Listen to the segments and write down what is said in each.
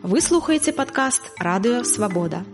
Вы слухаеце падкаст Радыё Свабода.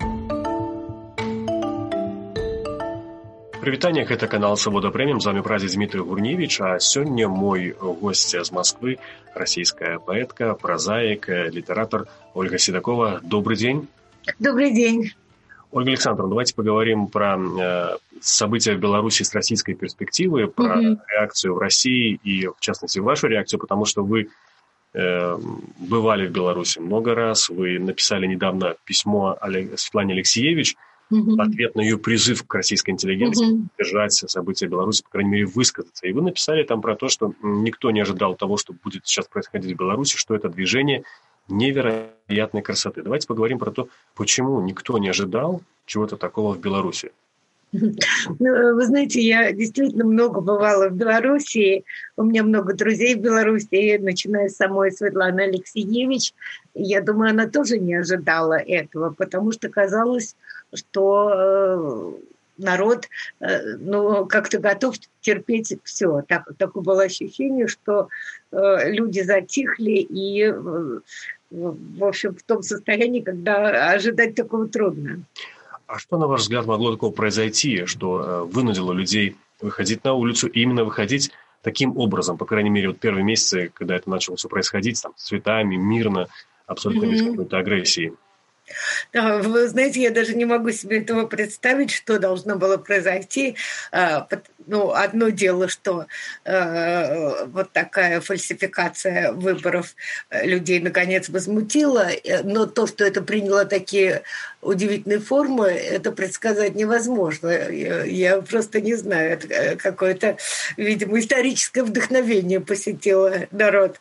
Прывітанне, гэта канал Свабода Прэміум, з вами прадзед Дмітрый Гурневіч, а сёння мой госць з Москвы, расійская паэтка, прозаик, литератор Ольга Седокова. Добрый день. Добрый день. Ольга Александровна, давайте поговорим про события в Беларуси с российской перспективы, про реакцию в России и, в частности, вашу реакцию, потому что вы бывали в Беларуси много раз, вы написали недавно письмо Светлане Алексеевич, ответ на ее призыв к российской интеллигенции поддержать события в Беларуси, по крайней мере, высказаться. И вы написали там про то, что никто не ожидал того, что будет сейчас происходить в Беларуси, что это движение невероятной красоты. Давайте поговорим про то, почему никто не ожидал чего-то такого в Беларуси. Вы знаете, я действительно много бывала в Беларуси. У меня много друзей в Беларуси, начиная с самой Светланы Алексеевич. Я думаю, она тоже не ожидала этого, потому что казалось, что народ как-то готов терпеть все. Такое было ощущение, что люди затихли и, в общем, в том состоянии, когда ожидать такого трудно. А что, на ваш взгляд, могло такого произойти, что вынудило людей выходить на улицу и именно выходить таким образом, по крайней мере, вот первые месяцы, когда это начало все происходить, там, с цветами, мирно, абсолютно без какой-то агрессии? Да, вы знаете, я даже не могу себе этого представить, что должно было произойти. Одно дело, что вот такая фальсификация выборов людей наконец возмутила, но то, что это приняло такие удивительные формы, это предсказать невозможно. Я просто не знаю, это какое-то, видимо, историческое вдохновение посетило народ.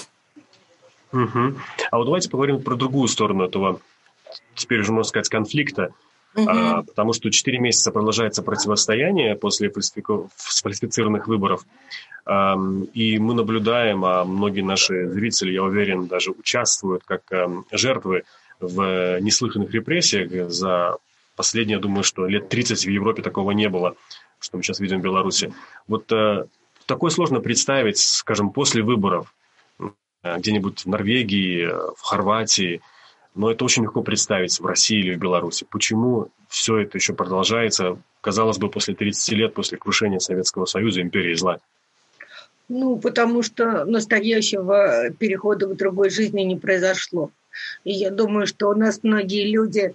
А вот давайте поговорим про другую сторону этого, теперь уже можно сказать, конфликта, потому что 4 месяца продолжается противостояние после сфальсифицированных выборов, и мы наблюдаем, а многие наши зрители, я уверен, даже участвуют как жертвы в неслыханных репрессиях. За последние, я думаю, что лет 30 в Европе такого не было, что мы сейчас видим в Беларуси. Вот такое сложно представить, скажем, после выборов, где-нибудь в Норвегии, в Хорватии. Но это очень легко представить в России или в Беларуси. Почему все это еще продолжается, казалось бы, после 30 лет, после крушения Советского Союза, империи зла? Потому что настоящего перехода к другой жизни не произошло. И я думаю, что у нас многие люди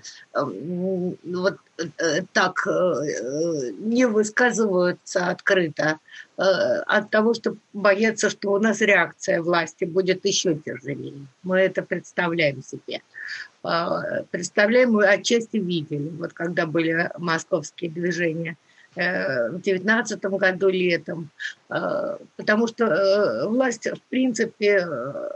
так не высказываются открыто от того, что боятся, что у нас реакция власти будет еще тяжелее. Мы это представляем себе. Представляем, мы отчасти видели, вот когда были московские движения в 2019 году летом, потому что власть, в принципе,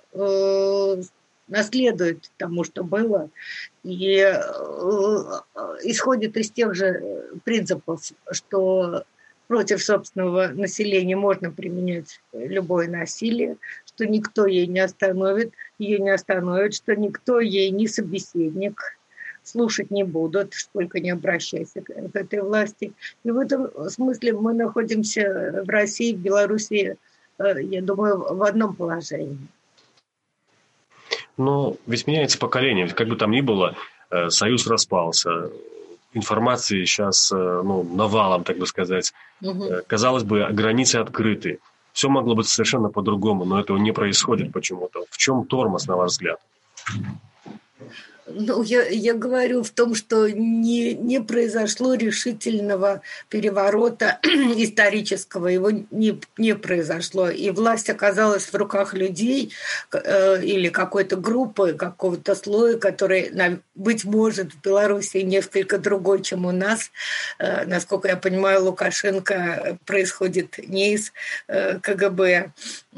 наследует тому, что было, и исходит из тех же принципов, что против собственного населения можно применять любое насилие, что никто ее не остановит, что никто ей не собеседник, слушать не будут, сколько не обращайся к этой власти. И в этом смысле мы находимся в России, в Беларуси, я думаю, в одном положении. Но ведь меняется поколение, ведь как бы там ни было, Союз распался, информации сейчас навалом, так бы сказать. Казалось бы, границы открыты. Все могло быть совершенно по-другому, но этого не происходит почему-то. В чем тормоз, на ваш взгляд? Я говорю в том, что не произошло решительного переворота исторического, его не произошло. И власть оказалась в руках людей или какой-то группы, какого-то слоя, который, быть может, в Беларуси несколько другой, чем у нас. Насколько я понимаю, Лукашенко происходит не из КГБ.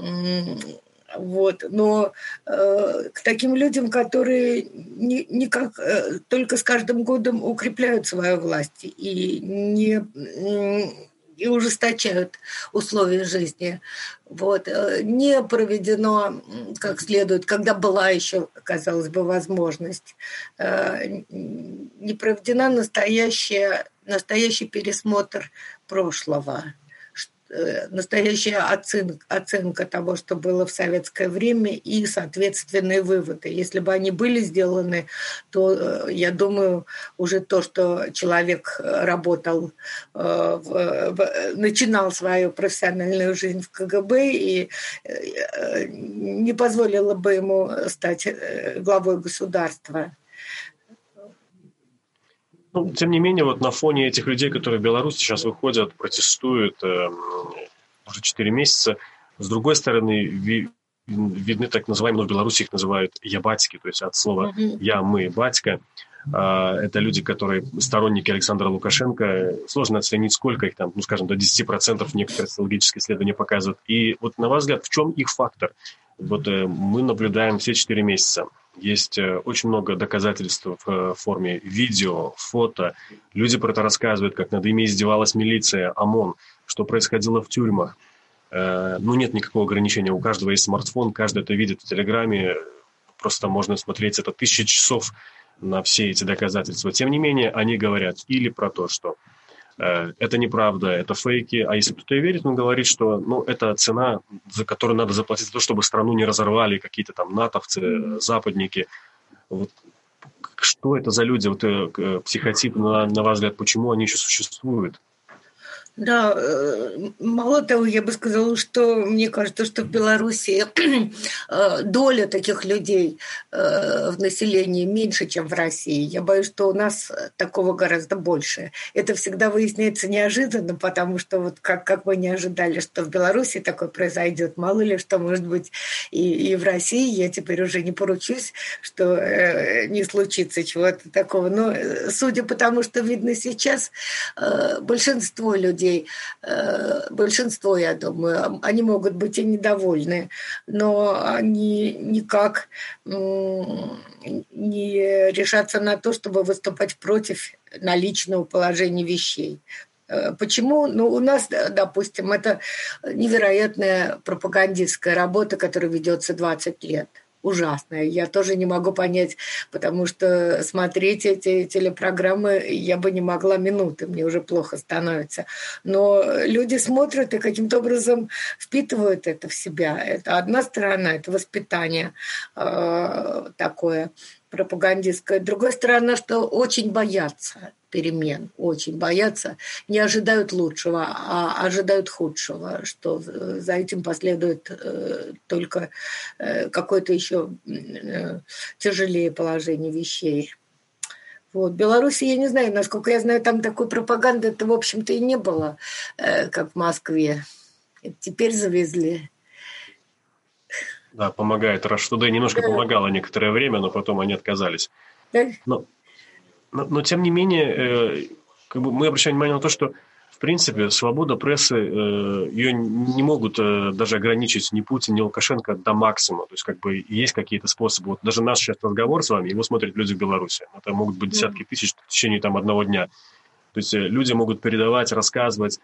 Но к таким людям, которые никак только с каждым годом укрепляют свою власть и ужесточают условия жизни. Не проведено как следует, когда была еще, казалось бы, возможность, не проведена настоящий пересмотр прошлого. настоящая оценка того, что было в советское время, и соответственные выводы. Если бы они были сделаны, то, я думаю, уже то, что человек работал, начинал свою профессиональную жизнь в КГБ и не позволило бы ему стать главой государства. Ну, тем не менее, вот на фоне этих людей, которые в Беларуси сейчас выходят, протестуют уже 4 месяца, с другой стороны, видны так называемые, в Беларуси их называют «я-батьки», то есть от слова «я», «мы», «батька». Это люди, которые сторонники Александра Лукашенко. Сложно оценить, сколько их там, ну, скажем, до 10% некоторые социологические исследования показывают. И вот, на ваш взгляд, в чем их фактор? Вот мы наблюдаем все 4 месяца. Есть очень много доказательств в форме видео, фото. Люди про это рассказывают, как над ими издевалась милиция, ОМОН, что происходило в тюрьмах. Ну, нет никакого ограничения. У каждого есть смартфон, каждый это видит в Телеграме. Просто можно смотреть это 1000 часов на все эти доказательства. Тем не менее, они говорят или про то, что это неправда, это фейки. А если кто-то и верит, он говорит, что это цена, за которую надо заплатить за то, чтобы страну не разорвали какие-то там натовцы, западники. Вот. Что это за люди? Вот, психотип, на ваш взгляд, почему они еще существуют? Да, мало того, я бы сказала, что мне кажется, что в Беларуси доля таких людей в населении меньше, чем в России. Я боюсь, что у нас такого гораздо больше. Это всегда выясняется неожиданно, потому что вот как мы не ожидали, что в Беларуси такое произойдет, мало ли что может быть и в России. Я теперь уже не поручусь, что не случится чего-то такого. Но судя по тому, что видно сейчас, большинство людей, большинство, я думаю, они могут быть и недовольны, но они никак не решатся на то, чтобы выступать против наличного положения вещей. Почему? У нас, допустим, это невероятная пропагандистская работа, которая ведется 20 лет. Ужасная. Я тоже не могу понять, потому что смотреть эти телепрограммы я бы не могла минуты, мне уже плохо становится. Но люди смотрят и каким-то образом впитывают это в себя. Это одна сторона, это воспитание такое пропагандистская. Другая сторона, что очень боятся перемен, очень боятся, не ожидают лучшего, а ожидают худшего, что за этим последует только какое-то еще тяжелее положение вещей. Вот. В Беларуси, я не знаю, насколько я знаю, там такой пропаганды это, в общем-то, и не было, как в Москве. Это теперь завезли. Да, помогает. Rush Today немножко помогало некоторое время, но потом они отказались. Да? Но тем не менее, мы обращаем внимание на то, что, в принципе, свобода прессы, ее не могут даже ограничить ни Путин, ни Лукашенко до максимума. То есть, есть какие-то способы. Вот даже наш сейчас разговор с вами, его смотрят люди в Беларуси. Это могут быть десятки тысяч в течение одного дня. То есть, люди могут передавать, рассказывать.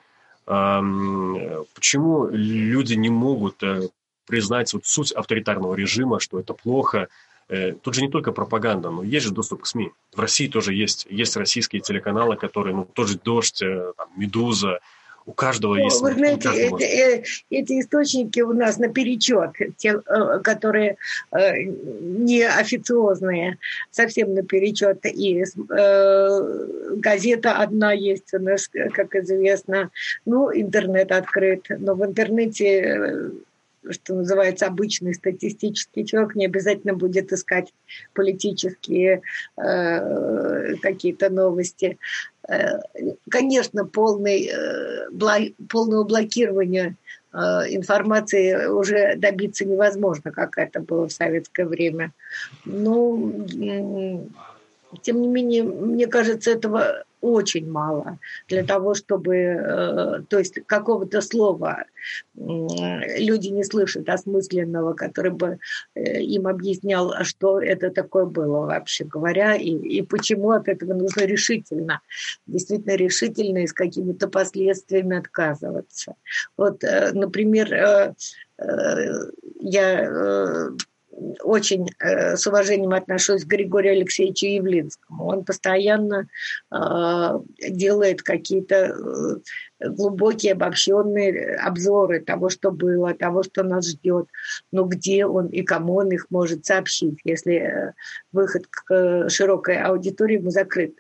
Почему люди не могут признать суть авторитарного режима, что это плохо? Тут же не только пропаганда, но есть же доступ к СМИ. В России тоже есть российские телеканалы, которые, тот же «Дождь», «Медуза», у каждого есть... Вы знаете, эти источники у нас наперечет, те, которые не официозные, совсем наперечет. И газета одна есть у нас, как известно, интернет открыт, но в интернете... что называется, обычный статистический человек не обязательно будет искать политические какие-то новости. Конечно, полного блокирования информации уже добиться невозможно, как это было в советское время. Но, тем не менее, мне кажется, этого очень мало для того, чтобы, то есть какого-то слова люди не слышат осмысленного, который бы им объяснял, что это такое было, вообще говоря, и почему от этого нужно решительно, действительно решительно и с какими-то последствиями отказываться. Вот, например, я очень с уважением отношусь к Григорию Алексеевичу Явлинскому. Он постоянно делает какие-то глубокие, обобщенные обзоры того, что было, того, что нас ждет, но где он и кому он их может сообщить, если выход к широкой аудитории ему закрыт.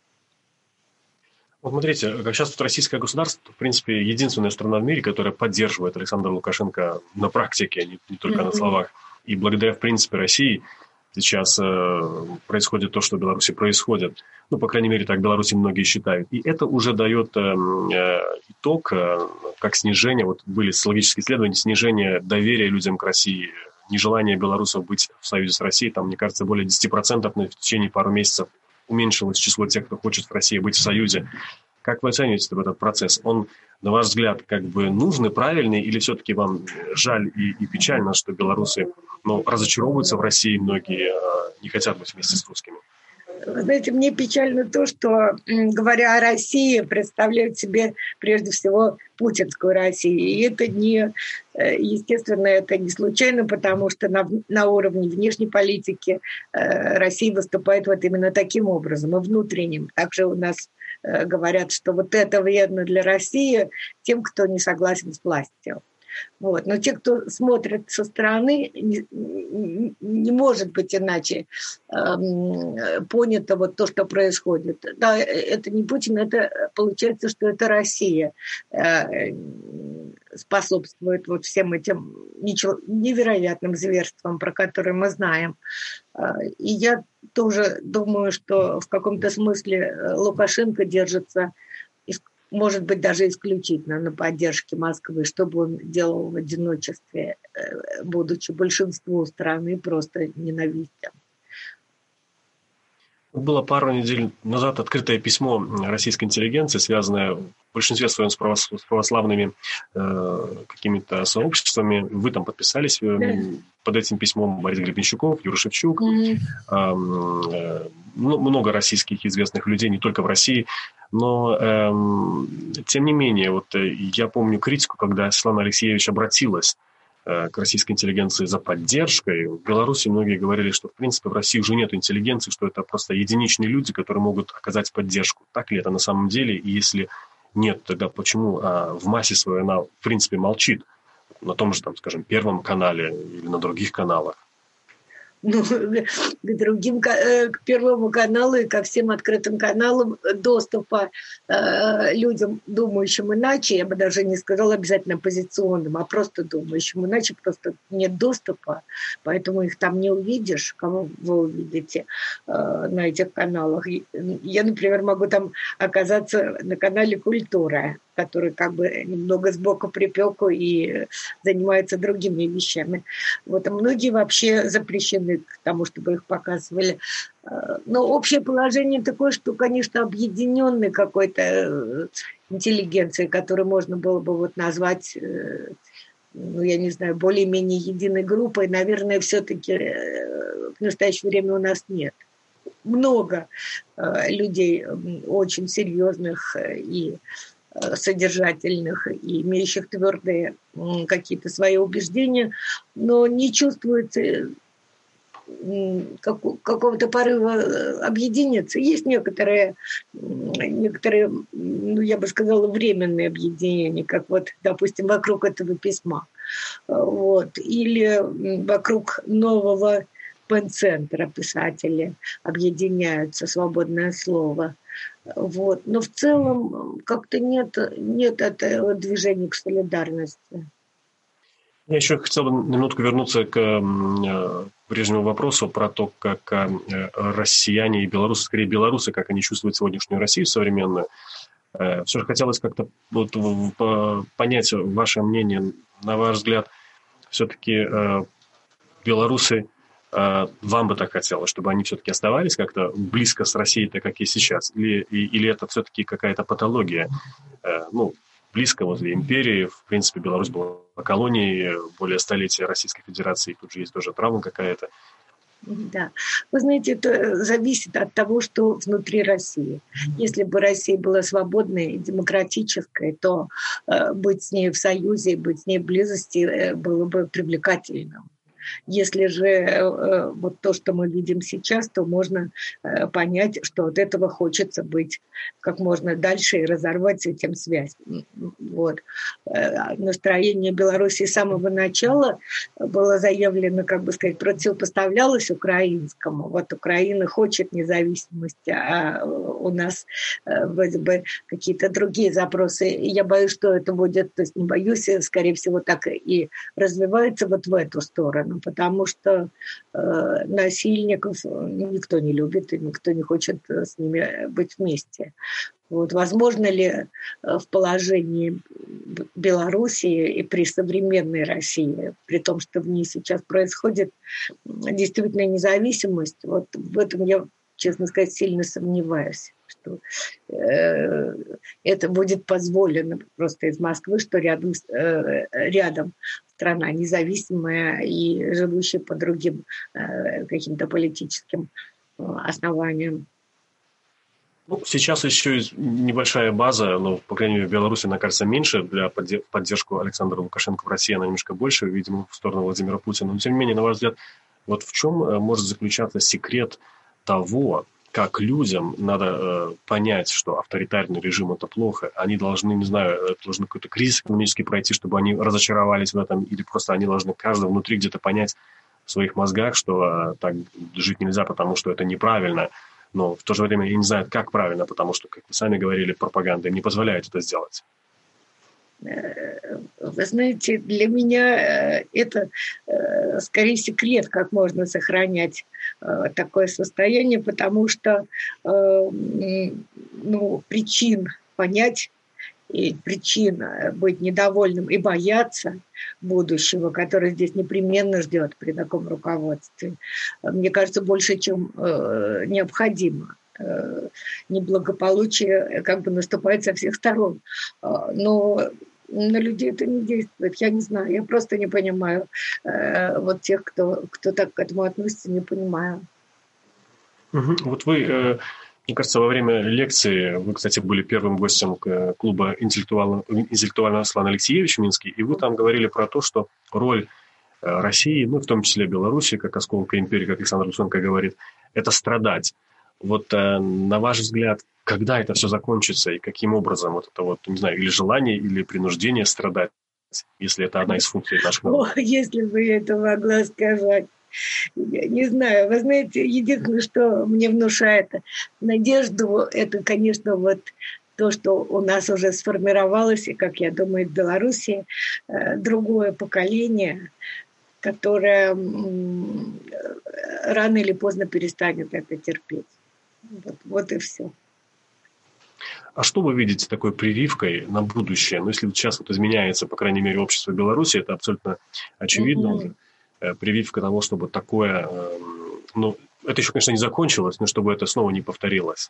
Вот смотрите, как сейчас российское государство, в принципе, единственная страна в мире, которая поддерживает Александра Лукашенко на практике, не только на словах. И благодаря, в принципе, России сейчас происходит то, что в Беларуси происходит. Ну, по крайней мере, так в Беларуси многие считают. И это уже дает итог, как снижение, вот были социологические исследования, снижение доверия людям к России, нежелание белорусов быть в союзе с Россией, там, мне кажется, более 10% в течение пару месяцев уменьшилось число тех, кто хочет в России быть в союзе. Как вы оцениваете этот процесс? Он, на ваш взгляд, как бы нужный, правильный, или все-таки вам жаль и печально, что белорусы разочаровываются в России, многие не хотят быть вместе с русскими? Вы знаете, мне печально то, что, говоря о России, представляют себе прежде всего путинскую Россию. И это не, естественно, это не случайно, потому что на уровне внешней политики Россия выступает вот именно таким образом, и внутренним. Также у нас говорят, что вот это вредно для России тем, кто не согласен с властью. Вот. Но те, кто смотрит со стороны, не может быть иначе понято вот то, что происходит. Да, это не Путин, это получается, что это Россия способствует вот всем этим невероятным зверствам, про которые мы знаем. И я тоже думаю, что в каком-то смысле Лукашенко держится, может быть, даже исключительно на поддержке Москвы, что бы он делал в одиночестве, будучи большинству страны просто ненавистен. Было пару недель назад открытое письмо российской интеллигенции, связанное в большинстве своем с православными какими-то сообществами. Вы там подписались под этим письмом: Борис Гребенщиков, Юра Шевчук, много российских известных людей, не только в России. Но, тем не менее, вот я помню критику, когда Светлана Алексеевич обратилась к российской интеллигенции за поддержкой. В Беларуси многие говорили, что, в принципе, в России уже нет интеллигенции, что это просто единичные люди, которые могут оказать поддержку. Так ли это на самом деле? И если нет, тогда почему в массе своей она, в принципе, молчит на том же, там, скажем, Первом канале или на других каналах? К Первому каналу и ко всем открытым каналам доступа людям, думающим иначе, я бы даже не сказала обязательно оппозиционным, а просто думающим иначе, просто нет доступа, поэтому их там не увидишь, кого вы увидите на этих каналах. Я, например, могу там оказаться на канале «Культура», который как бы немного сбоку припеку и занимается другими вещами. Вот, а многие вообще запрещены к тому, чтобы их показывали. Но общее положение такое, что, конечно, объединенной какой-то интеллигенцией, которую можно было бы вот назвать, я не знаю, более-менее единой группой, наверное, все-таки в настоящее время у нас нет. Много людей очень серьезных и содержательных и имеющих твердые какие-то свои убеждения, но не чувствуется какого-то порыва объединиться. Есть некоторые, я бы сказала, временные объединения, как вот, допустим, вокруг этого письма. Вот. Или вокруг нового пен-центра писатели объединяются, свободное слово. Вот. Но в целом как-то нет этого движения к солидарности. Я еще хотел бы на минутку вернуться к прежнему вопросу про то, как россияне и белорусы, скорее белорусы, как они чувствуют сегодняшнюю Россию современную. Все же хотелось как-то понять ваше мнение. На ваш взгляд, все-таки белорусы, вам бы так хотелось, чтобы они все-таки оставались как-то близко с Россией, так как и сейчас? Или это все-таки какая-то патология? Близко возле империи. В принципе, Беларусь была колонией более столетия Российской Федерации. Тут же есть тоже травма какая-то. Да. Вы знаете, это зависит от того, что внутри России. Если бы Россия была свободной и демократической, то быть с ней в союзе, быть с ней в близости было бы привлекательным. Если же вот то, что мы видим сейчас, то можно понять, что от этого хочется быть как можно дальше и разорвать с этим связь. Вот. Настроение Беларуси с самого начала было заявлено, как бы сказать, противопоставлялось украинскому. Вот Украина хочет независимости, а у нас вроде бы какие-то другие запросы. И я боюсь, что это будет, то есть не боюсь, скорее всего, так и развивается вот в эту сторону, потому что насильников никто не любит и никто не хочет с ними быть вместе. Вот, возможно ли в положении Белоруссии и при современной России, при том, что в ней сейчас происходит действительно независимость, вот в этом я, честно сказать, сильно сомневаюсь, что это будет позволено просто из Москвы, что рядом страна независимая и живущая по другим каким-то политическим основаниям. Ну, сейчас еще небольшая база, но, по крайней мере, в Беларуси, она кажется меньше. Для поддержку Александра Лукашенко в России она немножко больше, видимо, в сторону Владимира Путина. Но, тем не менее, на ваш взгляд, вот в чем может заключаться секрет того, как людям надо понять, что авторитарный режим – это плохо, они должны, не знаю, должны какой-то кризис экономический пройти, чтобы они разочаровались в этом, или просто они должны каждый внутри где-то понять в своих мозгах, что так жить нельзя, потому что это неправильно, но в то же время и не знают, как правильно, потому что, как вы сами говорили, пропаганда им не позволяет это сделать. Вы знаете, для меня это скорее секрет, как можно сохранять такое состояние, потому что причин понять и причин быть недовольным и бояться будущего, которое здесь непременно ждет при таком руководстве, мне кажется, больше, чем необходимо. Неблагополучие как бы наступает со всех сторон. Но на людей это не действует. Я не знаю, я просто не понимаю вот тех, кто так к этому относится, не понимаю. Вот вы, мне кажется, во время лекции, вы, кстати, были первым гостем клуба интеллектуального Слана Алексеевича в Минске, и вы там говорили про то, что роль России, в том числе Беларуси, как осколка империи, как Александр Луценко говорит, это страдать. Вот на ваш взгляд, когда это все закончится и каким образом вот это не знаю, или желание, или принуждение страдать, если это одна из функций наших народов? Если бы я это могла сказать. Я не знаю. Вы знаете, единственное, что мне внушает надежду, это, конечно, вот то, что у нас уже сформировалось, и, как я думаю, в Беларуси, другое поколение, которое рано или поздно перестанет это терпеть. Вот и все. А что вы видите такой прививкой на будущее? Если сейчас изменяется, по крайней мере, общество Беларуси, это абсолютно очевидно уже. Прививка того, чтобы такое... это еще, конечно, не закончилось, но чтобы это снова не повторилось.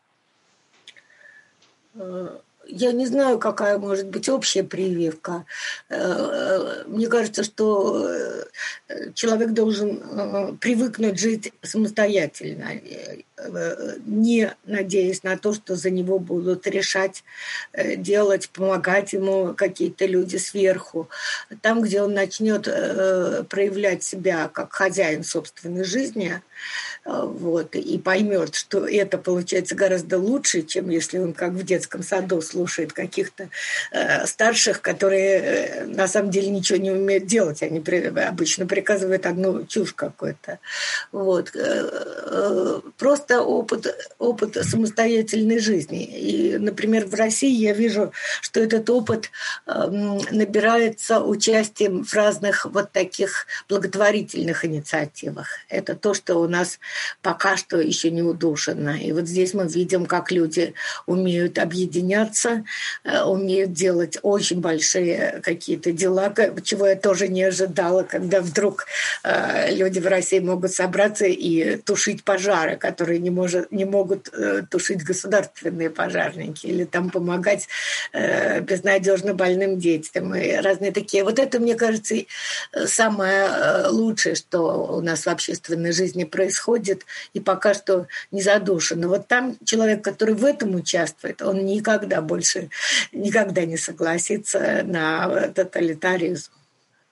Я не знаю, какая может быть общая прививка. Мне кажется, что человек должен привыкнуть жить самостоятельно, не надеясь на то, что за него будут решать, делать, помогать ему какие-то люди сверху. Там, где он начнет проявлять себя как хозяин собственной жизни, и поймет, что это получается гораздо лучше, чем если он как в детском саду слушает каких-то старших, которые на самом деле ничего не умеют делать. Они обычно приказывают одну чушь какую-то. Просто опыт самостоятельной жизни. И, например, в России я вижу, что этот опыт набирается участием в разных таких благотворительных инициативах. Это то, что у нас пока что еще не удушено. И здесь мы видим, как люди умеют объединяться, умеют делать очень большие какие-то дела, чего я тоже не ожидала, когда вдруг люди в России могут собраться и тушить пожары, которые не могут тушить государственные пожарники, или там помогать безнадежно больным детям и разные такие. Это, мне кажется, самое лучшее, что у нас в общественной жизни происходит, и пока что не задушено. Там человек, который в этом участвует, он никогда не согласится на тоталитаризм.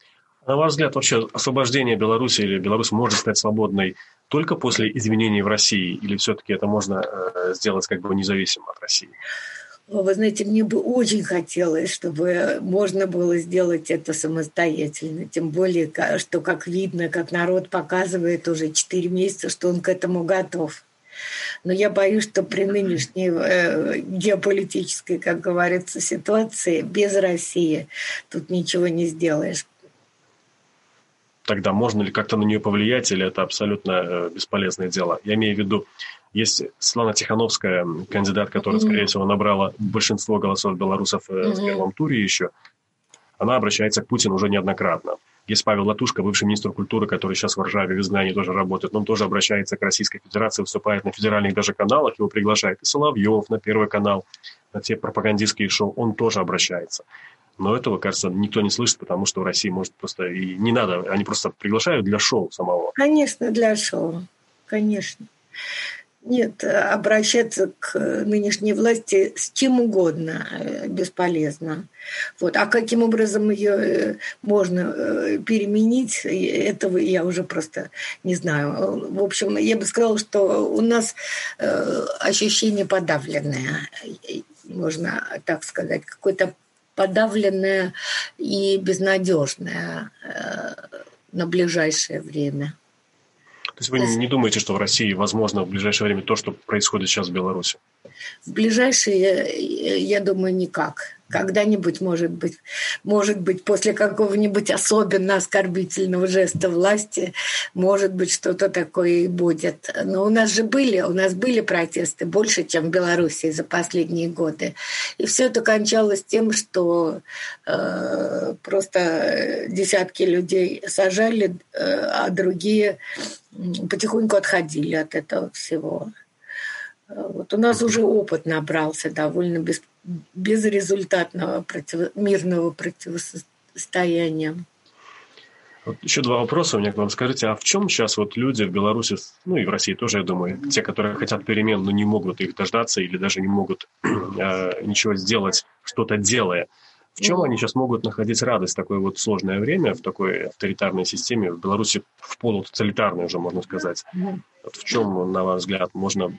На ваш взгляд, вообще освобождение Беларуси или Беларусь может стать свободной только после изменений в России? Или все-таки это можно сделать как бы независимо от России? Вы знаете, мне бы очень хотелось, чтобы можно было сделать это самостоятельно. Тем более, что, как видно, как народ показывает уже 4 месяца, что он к этому готов. Но я боюсь, что при нынешней геополитической, как говорится, ситуации без России тут ничего не сделаешь. Тогда можно ли как-то на нее повлиять, или это абсолютно бесполезное дело? Я имею в виду, есть Светлана Тихановская, кандидат, которая, скорее всего, набрала большинство голосов белорусов в первом туре еще. Она обращается к Путину уже неоднократно. Есть Павел Латушко, бывший министр культуры, который сейчас в Варшаве, в Изгнании тоже работает. Он тоже обращается к Российской Федерации, выступает на федеральных даже каналах, его приглашает и Соловьев на Первый канал, на те пропагандистские шоу. Он тоже обращается. Но этого, кажется, никто не слышит, потому что в России, может, просто и не надо. Они просто приглашают для шоу самого. Конечно, для шоу. Конечно. Нет, обращаться к нынешней власти с чем угодно бесполезно. Вот. А каким образом ее можно переменить, этого я уже просто не знаю. В общем, я бы сказала, что у нас ощущение подавленное, можно так сказать, какое-то подавленное и безнадежное на ближайшее время. То есть вы не думаете, что в России возможно в ближайшее время то, что происходит сейчас в Беларуси? В ближайшее, я думаю, никак. Когда-нибудь, может быть, после какого-нибудь особенно оскорбительного жеста власти, может быть, что-то такое и будет. Но у нас были протесты больше, чем в Беларуси за последние годы. И все это кончалось тем, что просто десятки людей сажали, а другие потихоньку отходили от этого всего. Вот у нас уже опыт набрался довольно безрезультатного мирного противостояния. Вот еще 2 вопроса у меня к вам. Скажите, а в чем сейчас вот люди в Беларуси, ну и в России тоже, я думаю, те, которые хотят перемен, но не могут их дождаться или даже не могут ничего сделать, что-то делая, в чем они сейчас могут находить радость в такое вот сложное время, в такой авторитарной системе, в Беларуси в полутоталитарной уже, можно сказать? Вот в чем, на ваш взгляд, можно,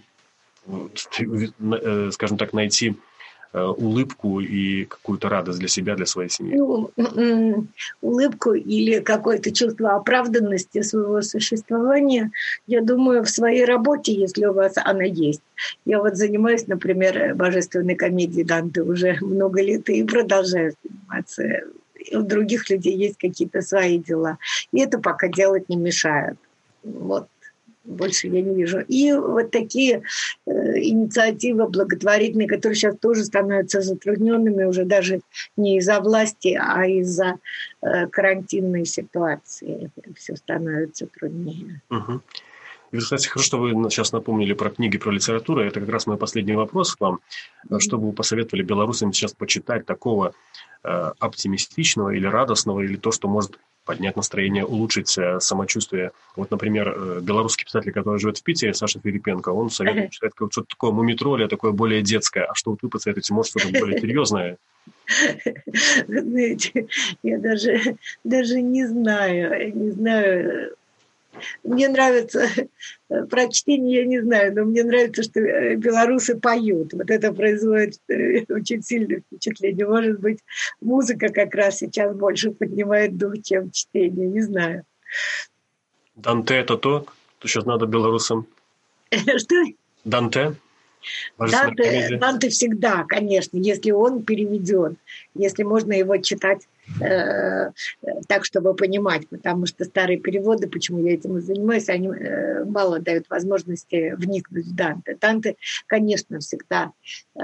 скажем так, найти улыбку и какую-то радость для себя, для своей семьи? Улыбку или какое-то чувство оправданности своего существования, я думаю, в своей работе, если у вас она есть. Я вот занимаюсь, например, божественной комедией Данте уже много лет и продолжаю заниматься. И у других людей есть какие-то свои дела. И это пока делать не мешает. Вот. Больше я не вижу. И вот такие инициативы благотворительные, которые сейчас тоже становятся затрудненными уже даже не из-за власти, а из-за карантинной ситуации. Все становится труднее. Угу. И, кстати, хорошо, что вы сейчас напомнили про книги, про литературу. Это как раз мой последний вопрос к вам. Что бы вы посоветовали белорусам сейчас почитать такого оптимистичного или радостного, или то, что может поднять настроение, улучшить самочувствие? Вот, например, белорусский писатель, который живет в Питере, Саша Филипенко, он советует читать что-то такое мумитролле, такое более детское. А что вот вы посоветуете? Может, что-то более серьезное? Знаете, я даже не знаю. Мне нравится, про чтение я не знаю, но мне нравится, что белорусы поют. Вот это производит очень сильное впечатление. Может быть, музыка как раз сейчас больше поднимает дух, чем чтение, не знаю. Данте – это то, что сейчас надо белорусам? Что? Данте? Данте всегда, конечно, если он переведен, если можно его читать так, чтобы понимать, потому что старые переводы, почему я этим и занимаюсь, они мало дают возможности вникнуть в Данте. Данте, конечно, всегда,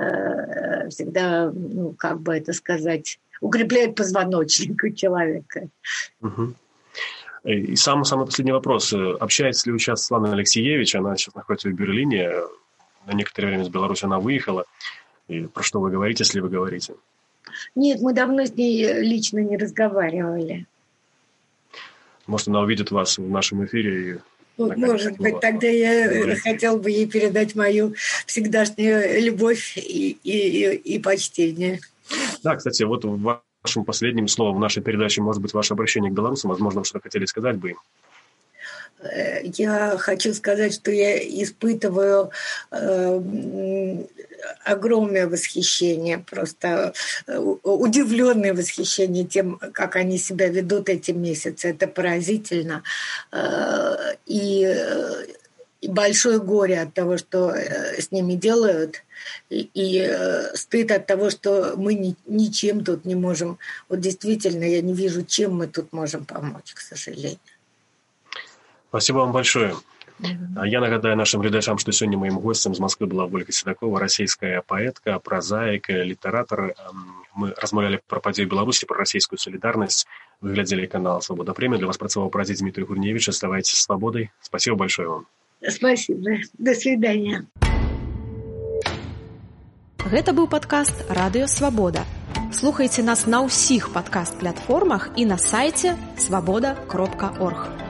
ну, как бы это сказать, укрепляет позвоночник у человека. Угу. И самый последний вопрос. Общаетесь ли вы сейчас с Светланой Алексеевич? Она сейчас находится в Берлине. На некоторое время из Беларуси она выехала. И про что вы говорите, если вы говорите? Нет, мы давно с ней лично не разговаривали. Может, она увидит вас в нашем эфире? Может быть, тогда я хотел бы ей передать мою всегдашнюю любовь и почтение. Да, кстати, вот в вашим последним словом в нашей передаче может быть ваше обращение к белорусам? Возможно, что хотели сказать бы им. Я хочу сказать, что я испытываю огромное восхищение, просто удивленное восхищение тем, как они себя ведут эти месяцы. Это поразительно. И большое горе от того, что с ними делают, и стыд от того, что мы ничем тут не можем. Вот действительно, я не вижу, чем мы тут можем помочь, к сожалению. Спасибо вам большое. Я нагадаю нашим глядачам, что сегодня моим гостем з Москвы была Ольга Седокова, расійская паэтка, прозаик, літаратар. Мы размаўлялі пра падзею Беларусі, пра расійскую солідарнасць. Вы глядзелі канал «Свобода Премиум». Для вас працаваў прадзей Дмитрий Гурневич. Оставайтесь с свободой. Спасибо большое вам. Спасибо. До свидания. Гэта быў падкаст «Радыё Свабода». Слухайце нас на ўсіх падкаст-платформах і на сайце свабода.орг.